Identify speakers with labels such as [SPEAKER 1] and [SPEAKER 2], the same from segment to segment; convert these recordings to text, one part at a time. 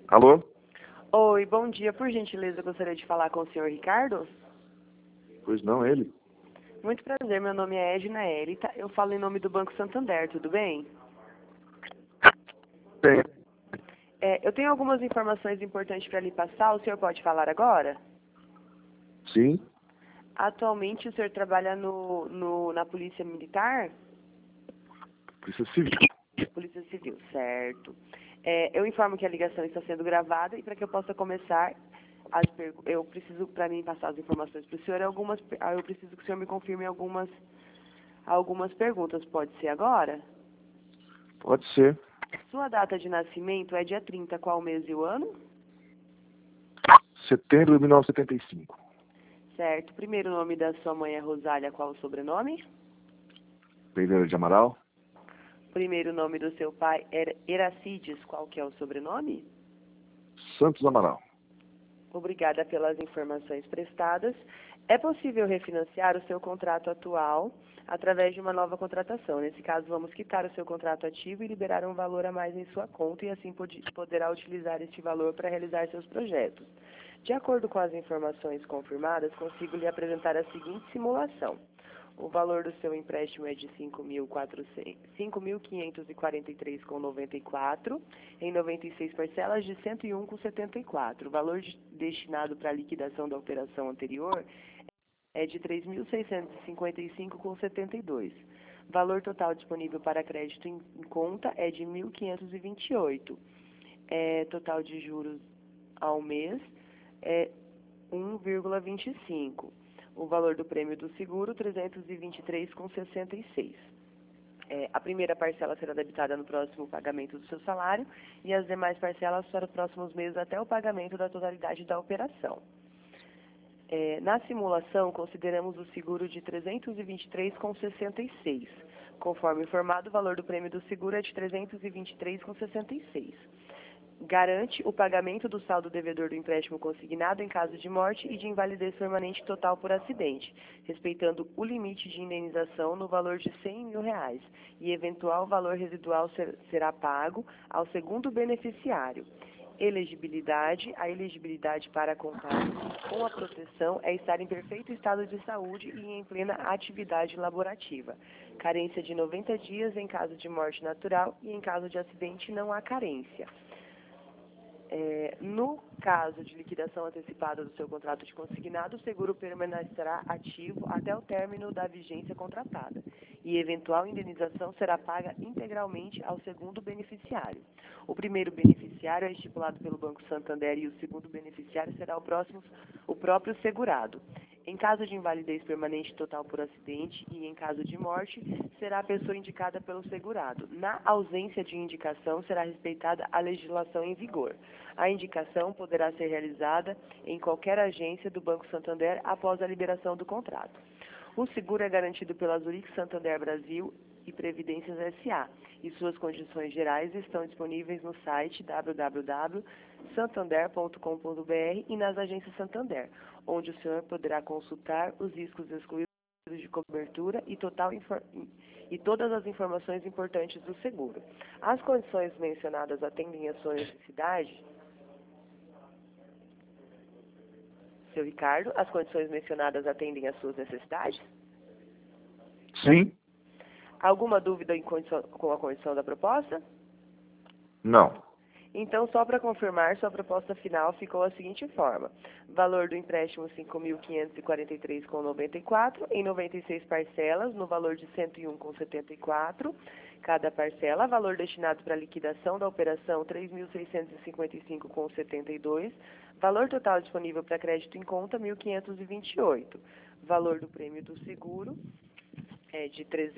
[SPEAKER 1] Alô?
[SPEAKER 2] Oi, bom dia. Por gentileza, eu gostaria de falar com o senhor Ricardo.
[SPEAKER 1] Pois não, ele?
[SPEAKER 2] Muito prazer, meu nome é Edna Elita. Eu falo em nome do Banco Santander, tudo bem?
[SPEAKER 1] Tem.
[SPEAKER 2] Eu tenho algumas informações importantes para lhe passar. O senhor pode falar agora?
[SPEAKER 1] Sim?
[SPEAKER 2] Atualmente, o senhor trabalha na Polícia Militar?
[SPEAKER 1] Polícia Civil.
[SPEAKER 2] Polícia Civil, certo. Eu informo que a ligação está sendo gravada e para que eu possa começar, eu preciso, para mim passar as informações para o senhor, eu preciso que o senhor me confirme algumas perguntas. Pode ser agora?
[SPEAKER 1] Pode ser.
[SPEAKER 2] Sua data de nascimento é dia 30, qual mês e o ano?
[SPEAKER 1] Setembro de 1975.
[SPEAKER 2] Certo. Primeiro nome da sua mãe é Rosália, qual o sobrenome?
[SPEAKER 1] Pereira de Amaral.
[SPEAKER 2] Primeiro nome do seu pai era Eracides, qual que é o sobrenome?
[SPEAKER 1] Santos Amaral.
[SPEAKER 2] Obrigada pelas informações prestadas. É possível refinanciar o seu contrato atual através de uma nova contratação. Nesse caso, vamos quitar o seu contrato ativo e liberar um valor a mais em sua conta e assim poderá utilizar este valor para realizar seus projetos. De acordo com as informações confirmadas, consigo lhe apresentar a seguinte simulação. O valor do seu empréstimo é de R$ 5.543,94 em 96 parcelas de R$ 101,74. O valor destinado para a liquidação da operação anterior é de R$ 3.655,72. Valor total disponível para crédito em conta é de R$ 1.528. Total de juros ao mês é 1,25. O valor do prêmio do seguro, R$ 323,66. A primeira parcela será debitada no próximo pagamento do seu salário e as demais parcelas para os próximos meses até o pagamento da totalidade da operação. Na simulação, consideramos o seguro de R$ 323,66. Conforme informado, o valor do prêmio do seguro é de R$ 323,66. Garante o pagamento do saldo devedor do empréstimo consignado em caso de morte e de invalidez permanente total por acidente, respeitando o limite de indenização no valor de R$ 100 mil e eventual valor residual será pago ao segundo beneficiário. Elegibilidade. A elegibilidade para contar com a proteção é estar em perfeito estado de saúde e em plena atividade laborativa. Carência de 90 dias em caso de morte natural e em caso de acidente não há carência. No caso de liquidação antecipada do seu contrato de consignado, o seguro permanecerá ativo até o término da vigência contratada e eventual indenização será paga integralmente ao segundo beneficiário. O primeiro beneficiário é estipulado pelo Banco Santander e o segundo beneficiário será o próprio segurado. Em caso de invalidez permanente total por acidente e em caso de morte, será a pessoa indicada pelo segurado. Na ausência de indicação, será respeitada a legislação em vigor. A indicação poderá ser realizada em qualquer agência do Banco Santander após a liberação do contrato. O seguro é garantido pela Zurich Santander Brasil e Previdências S.A. e suas condições gerais estão disponíveis no site www.santander.com.br e nas agências Santander, onde o senhor poderá consultar os riscos excluídos de cobertura e todas as informações importantes do seguro. As condições mencionadas atendem à sua necessidade? Seu Ricardo, as condições mencionadas atendem às suas necessidades?
[SPEAKER 1] Sim?
[SPEAKER 2] Alguma dúvida com a condição da proposta?
[SPEAKER 1] Não.
[SPEAKER 2] Então, só para confirmar, sua proposta final ficou da seguinte forma. Valor do empréstimo R$ 5.543,94 em 96 parcelas, no valor de R$ 101,74 cada parcela. Valor destinado para liquidação da operação R$ 3.655,72. Valor total disponível para crédito em conta R$ 1.528. Valor do prêmio do seguro é de R$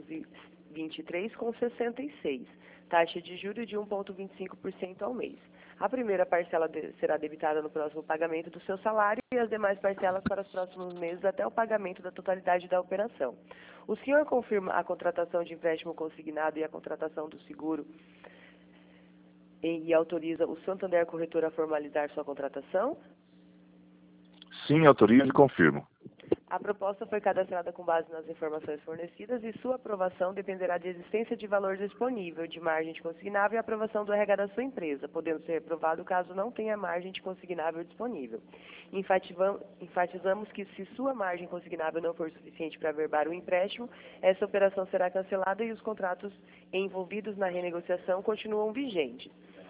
[SPEAKER 2] 323,66. Taxa de juros de 1,25% ao mês. A primeira parcela será debitada no próximo pagamento do seu salário e as demais parcelas para os próximos meses até o pagamento da totalidade da operação. O senhor confirma a contratação de empréstimo consignado e a contratação do seguro e autoriza o Santander Corretor a formalizar sua contratação?
[SPEAKER 1] Sim, autorizo e confirmo.
[SPEAKER 2] A proposta foi cadastrada com base nas informações fornecidas e sua aprovação dependerá de existência de valor disponível, de margem de consignável e aprovação do RH da sua empresa, podendo ser reprovado caso não tenha margem de consignável disponível. Enfatizamos que se sua margem consignável não for suficiente para averbar o empréstimo, essa operação será cancelada e os contratos envolvidos na renegociação continuam vigentes.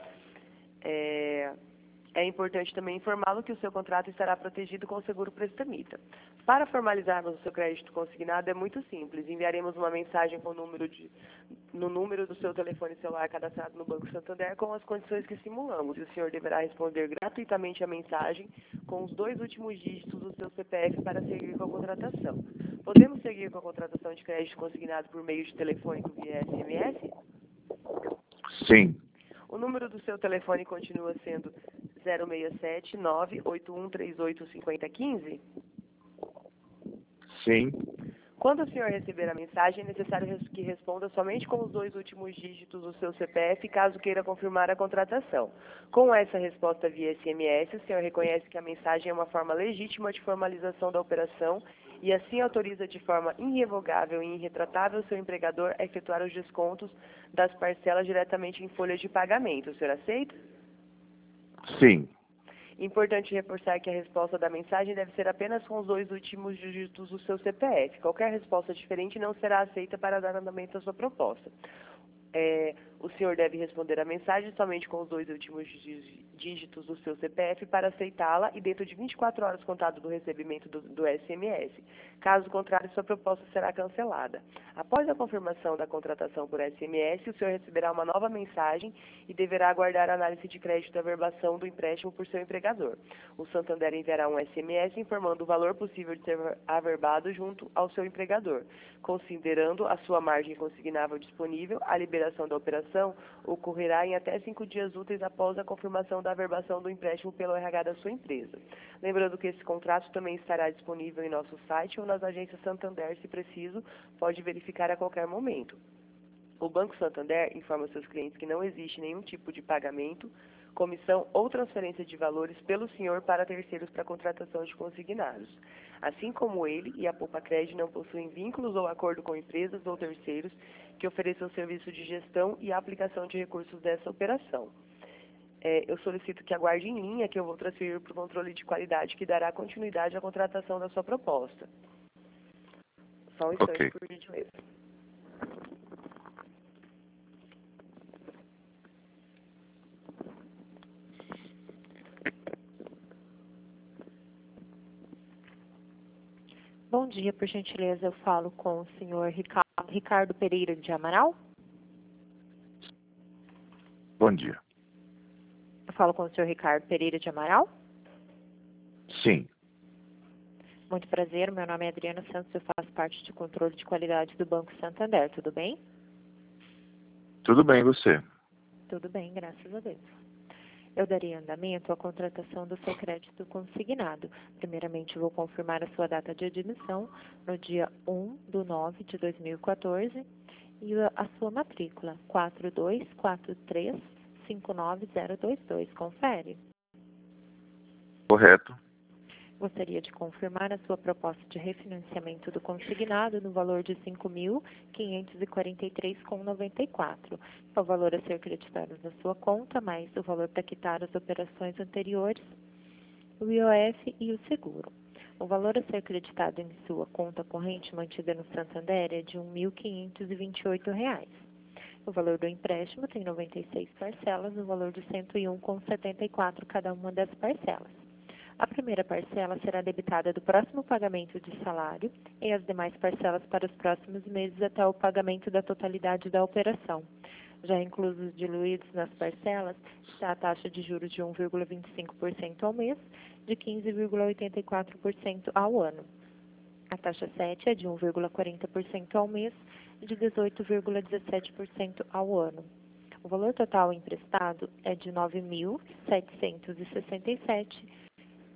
[SPEAKER 2] É importante também informá-lo que o seu contrato estará protegido com o seguro prestamita. Para formalizarmos o seu crédito consignado é muito simples. Enviaremos uma mensagem no número do seu telefone celular cadastrado no Banco Santander com as condições que simulamos. E o senhor deverá responder gratuitamente a mensagem com os 2 últimos dígitos do seu CPF para seguir com a contratação. Podemos seguir com a contratação de crédito consignado por meio de telefônico via SMS?
[SPEAKER 1] Sim.
[SPEAKER 2] O número do seu telefone continua sendo 067 98138 5015?
[SPEAKER 1] Sim.
[SPEAKER 2] Quando o senhor receber a mensagem, é necessário que responda somente com os 2 últimos dígitos do seu CPF, caso queira confirmar a contratação. Com essa resposta via SMS, o senhor reconhece que a mensagem é uma forma legítima de formalização da operação e assim autoriza de forma irrevogável e irretratável o seu empregador a efetuar os descontos das parcelas diretamente em folha de pagamento. O senhor aceita?
[SPEAKER 1] Sim.
[SPEAKER 2] Importante reforçar que a resposta da mensagem deve ser apenas com os 2 últimos dígitos do seu CPF. Qualquer resposta diferente não será aceita para dar andamento à sua proposta. O senhor deve responder a mensagem somente com os 2 últimos dígitos do seu CPF para aceitá-la e dentro de 24 horas contado do recebimento do SMS. Caso contrário, sua proposta será cancelada. Após a confirmação da contratação por SMS, o senhor receberá uma nova mensagem e deverá aguardar a análise de crédito da averbação do empréstimo por seu empregador. O Santander enviará um SMS informando o valor possível de ser averbado junto ao seu empregador. Considerando a sua margem consignável disponível, a liberação da operação ocorrerá em até 5 dias úteis após a confirmação da averbação do empréstimo pelo RH da sua empresa. Lembrando que esse contrato também estará disponível em nosso site ou nas agências Santander, se preciso, pode verificar a qualquer momento. O Banco Santander informa seus clientes que não existe nenhum tipo de pagamento, comissão ou transferência de valores pelo senhor para terceiros para contratação de consignados. Assim como ele e a Poupa Crédito não possuem vínculos ou acordo com empresas ou terceiros que ofereçam serviço de gestão e aplicação de recursos dessa operação. Eu solicito que aguarde em linha que eu vou transferir para o controle de qualidade que dará continuidade à contratação da sua proposta. Só um instante, por gentileza.
[SPEAKER 3] Bom dia, por gentileza, eu falo com o senhor Ricardo Pereira de Amaral.
[SPEAKER 1] Bom dia.
[SPEAKER 3] Eu falo com o senhor Ricardo Pereira de Amaral.
[SPEAKER 1] Sim.
[SPEAKER 3] Muito prazer, meu nome é Adriana Santos, eu faço parte de controle de qualidade do Banco Santander, tudo bem?
[SPEAKER 1] Tudo bem, você?
[SPEAKER 3] Tudo bem, graças a Deus. Eu darei andamento à contratação do seu crédito consignado. Primeiramente, vou confirmar a sua data de admissão no dia 1/9/2014 e a sua matrícula 424359022. Confere.
[SPEAKER 1] Correto.
[SPEAKER 3] Gostaria de confirmar a sua proposta de refinanciamento do consignado no valor de R$ 5.543,94. É o valor a ser creditado na sua conta, mais o valor para quitar as operações anteriores, o IOF e o seguro. O valor a ser creditado em sua conta corrente mantida no Santander é de R$ 1.528. O valor do empréstimo tem 96 parcelas, no valor de R$ 101,74 cada uma das parcelas. A primeira parcela será debitada do próximo pagamento de salário e as demais parcelas para os próximos meses até o pagamento da totalidade da operação. Já inclusos diluídos nas parcelas está a taxa de juros de 1,25% ao mês, de 15,84% ao ano. A taxa 7 é de 1,40% ao mês, de 18,17% ao ano. O valor total emprestado é de R$ 9.767,04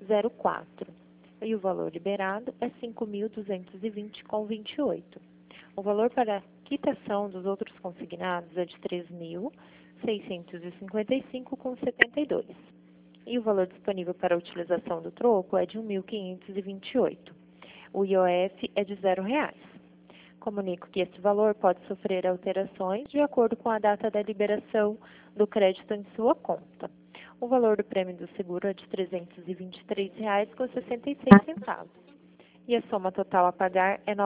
[SPEAKER 3] e o valor liberado é R$ 5.220,28. O valor para quitação dos outros consignados é de R$ 3.655,72 e o valor disponível para a utilização do troco é de R$ 1.528. O IOF é de R$ 0. Comunico que esse valor pode sofrer alterações de acordo com a data da liberação do crédito em sua conta. O valor do prêmio do seguro é de R$ 323,66 e a soma total a pagar é R$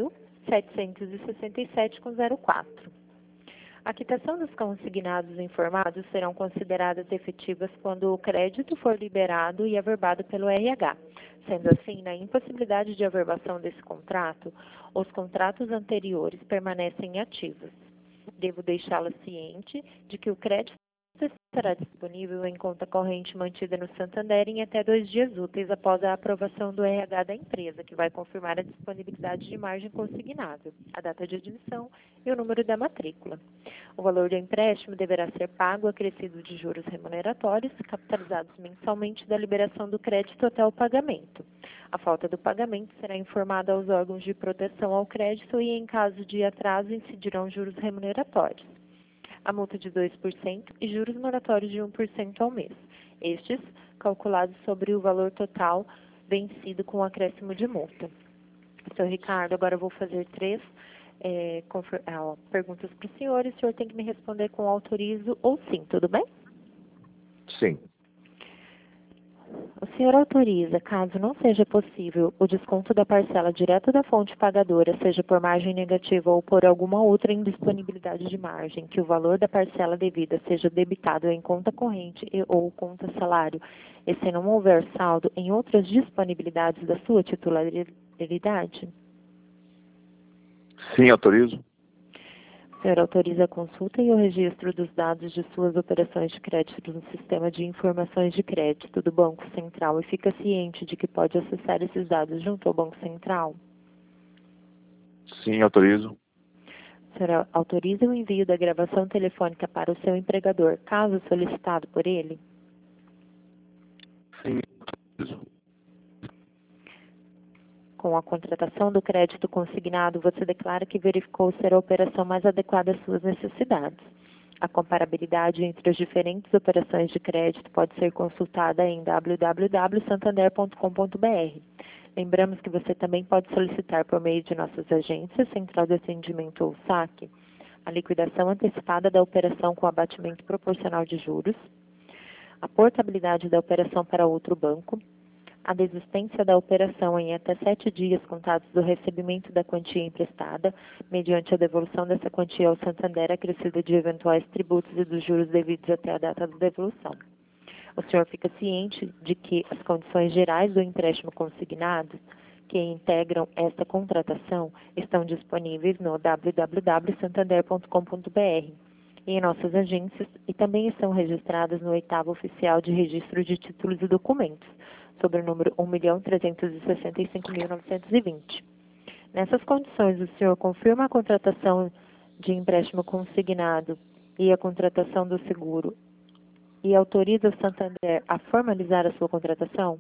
[SPEAKER 3] 9.767,04. A quitação dos consignados informados serão consideradas efetivas quando o crédito for liberado e averbado pelo RH. Sendo assim, na impossibilidade de averbação desse contrato, os contratos anteriores permanecem ativos. Devo deixá-la ciente de que o crédito estará disponível em conta corrente mantida no Santander em até 2 dias úteis após a aprovação do RH da empresa, que vai confirmar a disponibilidade de margem consignada, a data de admissão e o número da matrícula. O valor do empréstimo deverá ser pago acrescido de juros remuneratórios, capitalizados mensalmente da liberação do crédito até o pagamento. A falta do pagamento será informada aos órgãos de proteção ao crédito e, em caso de atraso, incidirão juros remuneratórios. A multa de 2% e juros moratórios de 1% ao mês. Estes calculados sobre o valor total vencido com o acréscimo de multa. Sr. Ricardo, agora eu vou fazer 3 perguntas para o senhor e o senhor tem que me responder com autorizo ou sim, tudo bem?
[SPEAKER 1] Sim.
[SPEAKER 3] O senhor autoriza, caso não seja possível, o desconto da parcela direto da fonte pagadora, seja por margem negativa ou por alguma outra indisponibilidade de margem, que o valor da parcela devida seja debitado em conta corrente ou conta salário, e se não houver saldo em outras disponibilidades da sua titularidade?
[SPEAKER 1] Sim, autorizo.
[SPEAKER 3] O senhor autoriza a consulta e o registro dos dados de suas operações de crédito no sistema de informações de crédito do Banco Central e fica ciente de que pode acessar esses dados junto ao Banco Central?
[SPEAKER 1] Sim, autorizo.
[SPEAKER 3] O senhor autoriza o envio da gravação telefônica para o seu empregador, caso solicitado por ele?
[SPEAKER 1] Sim, autorizo.
[SPEAKER 3] Com a contratação do crédito consignado, você declara que verificou ser a operação mais adequada às suas necessidades. A comparabilidade entre as diferentes operações de crédito pode ser consultada em www.santander.com.br. Lembramos que você também pode solicitar por meio de nossas agências, Central de Atendimento ou SAC, a liquidação antecipada da operação com abatimento proporcional de juros, a portabilidade da operação para outro banco, a desistência da operação em até 7 dias contados do recebimento da quantia emprestada, mediante a devolução dessa quantia ao Santander acrescida de eventuais tributos e dos juros devidos até a data da devolução. O senhor fica ciente de que as condições gerais do empréstimo consignado que integram esta contratação estão disponíveis no www.santander.com.br e em nossas agências e também estão registradas no 8º Oficial de Registro de Títulos e Documentos, sobre o número 1.365.920. Nessas condições, o senhor confirma a contratação de empréstimo consignado e a contratação do seguro e autoriza o Santander a formalizar a sua contratação?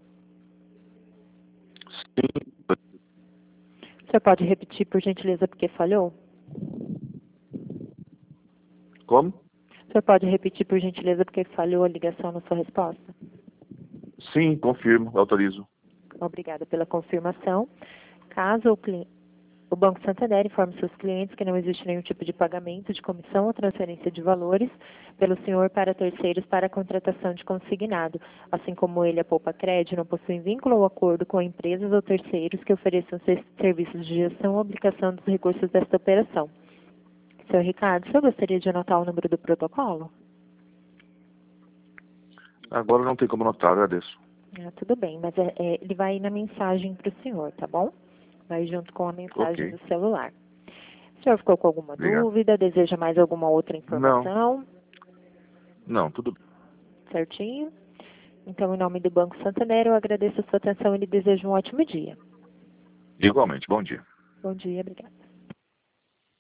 [SPEAKER 1] Sim.
[SPEAKER 3] O senhor pode repetir, por gentileza, porque falhou?
[SPEAKER 1] Como?
[SPEAKER 3] O senhor pode repetir, por gentileza, porque falhou a ligação na sua resposta?
[SPEAKER 1] Sim, confirmo, autorizo.
[SPEAKER 3] Obrigada pela confirmação. Caso o Banco Santander informe seus clientes que não existe nenhum tipo de pagamento de comissão ou transferência de valores pelo senhor para terceiros para a contratação de consignado, assim como ele, a Poupa Cred, não possuem vínculo ou acordo com empresas ou terceiros que ofereçam serviços de gestão ou aplicação dos recursos desta operação. Senhor Ricardo, o senhor gostaria de anotar o número do protocolo?
[SPEAKER 1] Agora não tem como notar, agradeço.
[SPEAKER 3] Tudo bem, mas ele vai na mensagem para o senhor, tá bom? Vai junto com a mensagem do celular. O senhor ficou com alguma dúvida? Deseja mais alguma outra informação?
[SPEAKER 1] Não, tudo bem.
[SPEAKER 3] Certinho? Então, em nome do Banco Santander, eu agradeço a sua atenção e lhe desejo um ótimo dia.
[SPEAKER 1] Igualmente, bom dia.
[SPEAKER 3] Bom dia, obrigada.